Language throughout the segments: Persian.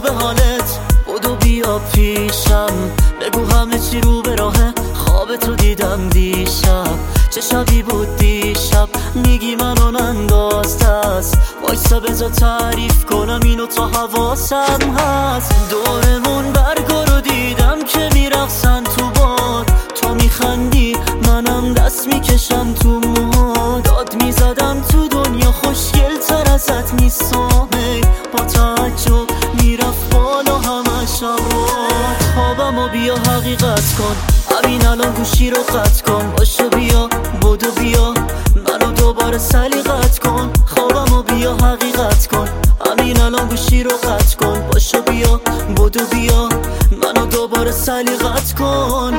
به حالت، بدو بیا پیشم، بگو همه چی رو به راهه. خواب تو دیدم دیشب، چه شبی بود دیشب، میگی منو ننداز دست، وایسا بذار تعریف کنم اینو تا حواسم هست. دورمون برگا رو دیدم که میرقصن تو باد، تو میخندی منم دست میکشم تو موها، داد میزدم تو دنیا خوشگل تر ازت نیستم، با تعجب میرفت بالا همش آباد. خوابمو بیا حقیقت کن، همین الان گوشی رو قطع کن، باشو بیا بدو بیا منو دوباره سلیقت کن. خوابمو بیا حقیقت کن، همین الان گوشی رو قطع کن، باشو بیا بدو بیا منو دوباره سلیقت کن.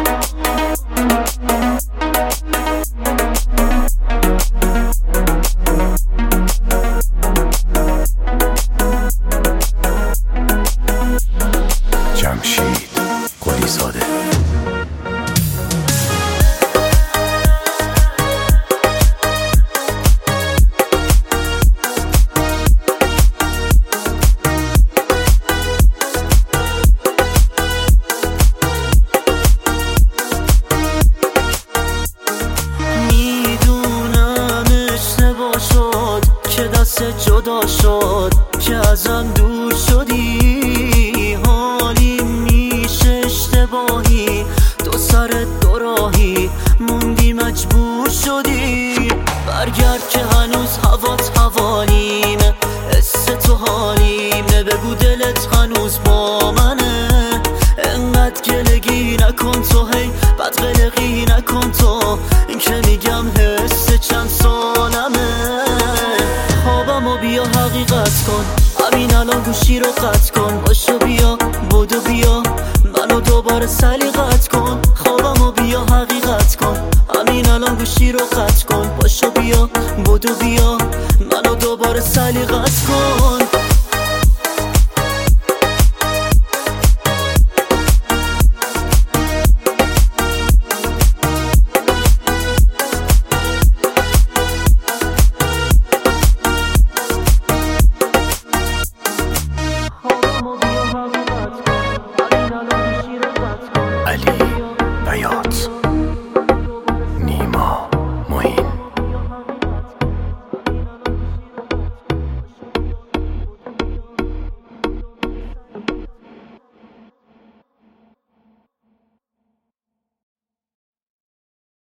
جمشید قلیزاده. میدونم اشتباه شد که دست جدا شد، که ازم دور شدی، حالی میشه اشتباهی، تو سرت دو راهی موندی مجبور شدی. برگرد که هنوز هوات حوالیمه، حس تو حالیمه، بگو دلت هنوز با منه. انقدر گلگی نکن تو، هی بد قلقی نکن تو، این که میگم حس چند سالمه. خوابمو بیا حقیقت کن، همین الان گوشی رو قطع کن، باشو بیا بدو بیا منو دوباره سلیقت کن. خوابمو بیا حقیقت کن، همین الان گوشی رو قطع کن، باشو بیا بدو بیا منو دوباره سلیقت کن.